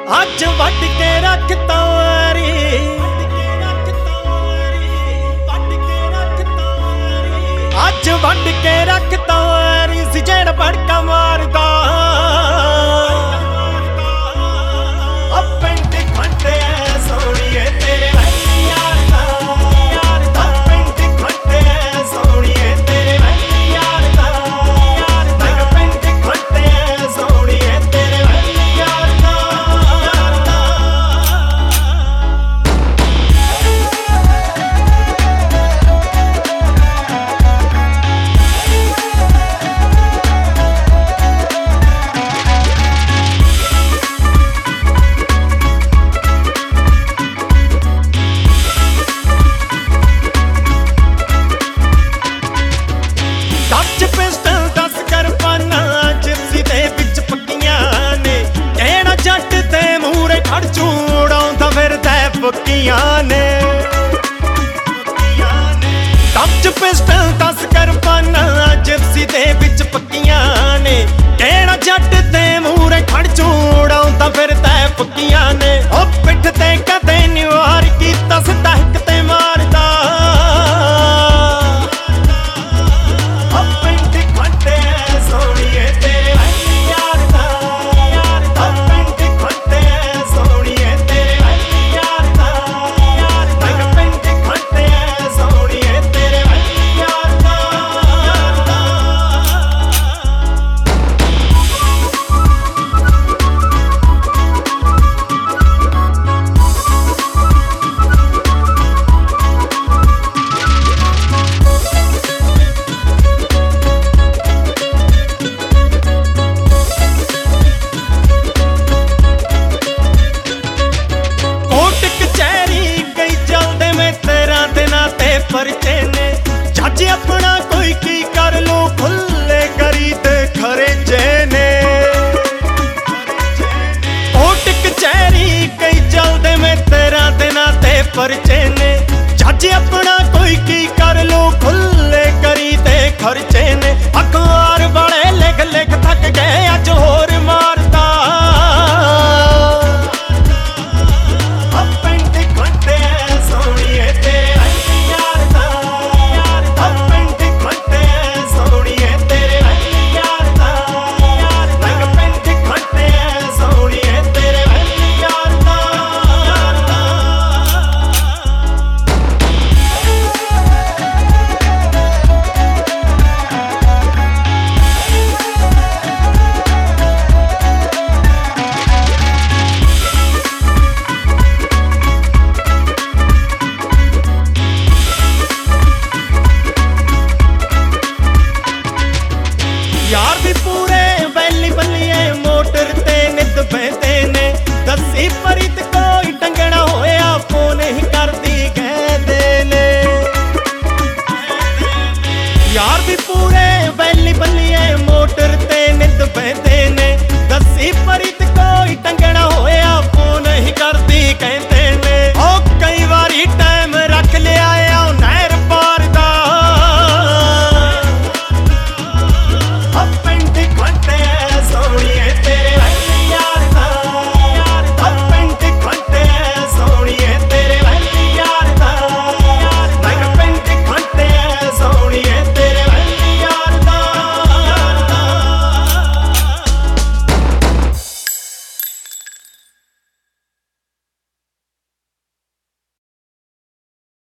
ਅੱਜ ਵੱਢ ਕੇ ਰੱਖ ਤਾਰੀ, ਅੱਜ ਵੱਢ ਕੇ ਰੱਖ ਤਾਰੀ ਸੀ ਜਿਹੜਾ ਬੜਕਾ ਮਾਰਦਾ। ਪਿੰਡ ਖੰਡੇ ਸੋਹਣੀਏ ਤੇਰੇ ਵੈਲੀ ਯਾਰ ਦਾ, ਪਿੰਡ ਖੰਡੇ ਸੋਹਣੀਏ ਤੇਰੇ ਵੈਲੀ ਯਾਰ ਦਾ, ਪਿੰਡ ਖੰਡੇ ਸੋਹਣੀਏ ਤੇਰੇ ਵੈਲੀ ਯਾਰ ਦਾ। ਫੁੱਕੀਆਂ ਨੇ ਟੱਚ ਪਿਸਟਲ 10 ਕਿਰਪਾਨਾਂ ਜਿਪਸੀ ਦੇ ਵਿੱਚ ਪੱਕੀਆਂ ਨੇ। ਕਿਹੜਾ ਜੱਟ ਤੇ ਮੂਹਰੇ ਖੜ ਚੂੜਾਉਂਦਾ ਫਿਰਦਾ ਫੁੱਕੀਆਂ ਨੇ। ਉਹ ਪਿੱਠ ਤੇ ਕਦੇ ਨੀ ਵਾਰ ਕੀਤਾ ਸਿੱਧਾ ਹਿੱਕ ਤੇ ਮਾਰਦਾ। ਪਿੰਡ ਖੰਡੇ ਸੋਹਣੀਏ ਤੇਰੇ ਵੈਲੀ ਯਾਰ ਦਾ, ਪਿੰਡ ਖੰਡੇ ਸੋਹਣੀਏ ਤੇਰੇ ਵੈਲੀ ਯਾਰ ਦਾ, ਪਿੰਡ ਖੰਡੇ ਸੋਹਣੀਏ ਤੇਰੇ ਵੈਲੀ ਯਾਰ ਦਾ। ਪਰਚੇ ਨੇ ਜੱਜ ਆਪਣਾ ਕੋਈ ਕੀ ਕਰ ਲੋ ਖੁੱਲੇ ਕਰੀ ਤੇ ਖਰਚੇ ਨੇ। ਕੋਰਟ ਕਚਹਿਰੀ ਕਈ ਚਲਦੇ ਮੈਂ ਤੇਰਾ ਦਿਨਾਂ ਤੇ ਪਰਚੇ ਨੇ। ਜੱਜ ਆਪਣਾ ਕੋਈ ਕੀ ਕਰ ਲੋ ਖੁੱਲੇ ਕਰੀ ਤੇ ਖਰਚੇ ਨੇ। ਅਖਬਾਰ ਵਾਲੇ ਲਿਖ ਲਿਖ ਥੱਕ ਗਏ ਅੱਜ ਹੋਰ ਮਾਰਦਾ। ਪਿੰਡ ਖੰਡੇ ਸੋਹਣੀਏ ਤੇਰੇ ਯਾਰ ਵੀ ਪੂਰੇ ਵੈਲੀ ਬੱਲੀਏ ਮੋਟਰ ਤੇ ਨਿੱਤ ਬਹਿੰਦੇ ਨੇ। ਦੱਸੀ ਪਰਿਤ ਕੋਈ ਟੰਗਣਾ ਹੋਇਆ ਫੋਨ ਹੀ ਕਰਦੀ ਕਹਿੰਦੇ ਨੇ। ਯਾਰ ਵੀ ਪੂਰੇ ਵੈਲੀ ਬੱਲੀਏ ਮੋਟਰ ਤੇ ਨਿੱਤ ਬਹਿੰਦੇ ਨੇ। ਦੱਸੀ ਪਰਿਤ